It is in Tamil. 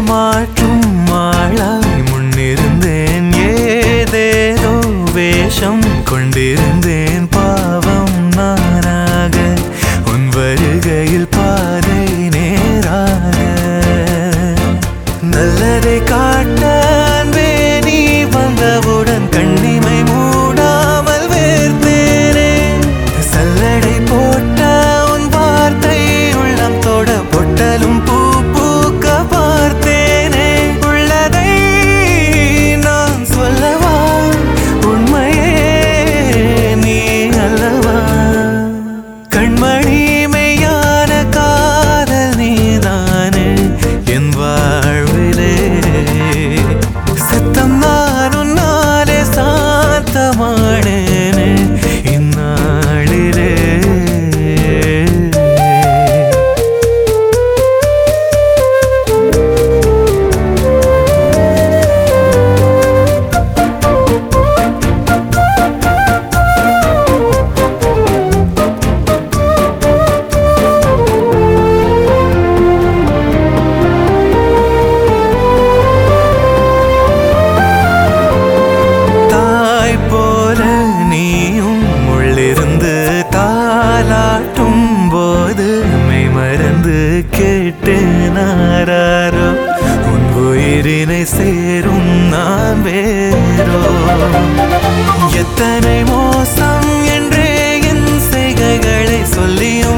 மாற்றும் மாளாய் முன்னிருந்தேன் ஏதேதோ வேஷம் கொண்டிருந்தேன் பாவம் நானாக உன் வருகையில் பாதை நேராக நல்லதை காட்ட அன்பே நீ வந்தவுடன் கண்ணிமை மூடாமல் வேர்த்தேனே சல்லடை போட்ட உன் வார்த்தை உள்ளம் தொட பொட்டலும் பூ பூக்க பார்த்தேனே உள்ளதை நான் சொல்லவா உண்மையே நீ அல்லவா கண்மணி மெய்யான காதல் நீதானே என் வாழ்விலே சத்தம் நான் உன்னாலே சாந்தமானேனே இந்நாளிலே தாலாட்டும் போது மெய்மறந்து கேட்டேனாரோ உன் உயிரினை சேரும் நான் வேறோ எத்தனை மோசம் என்றே என் செய்கைகளை சொல்லியும்